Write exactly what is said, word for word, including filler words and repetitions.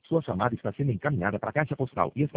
Sua chamada está sendo encaminhada para a caixa postal e está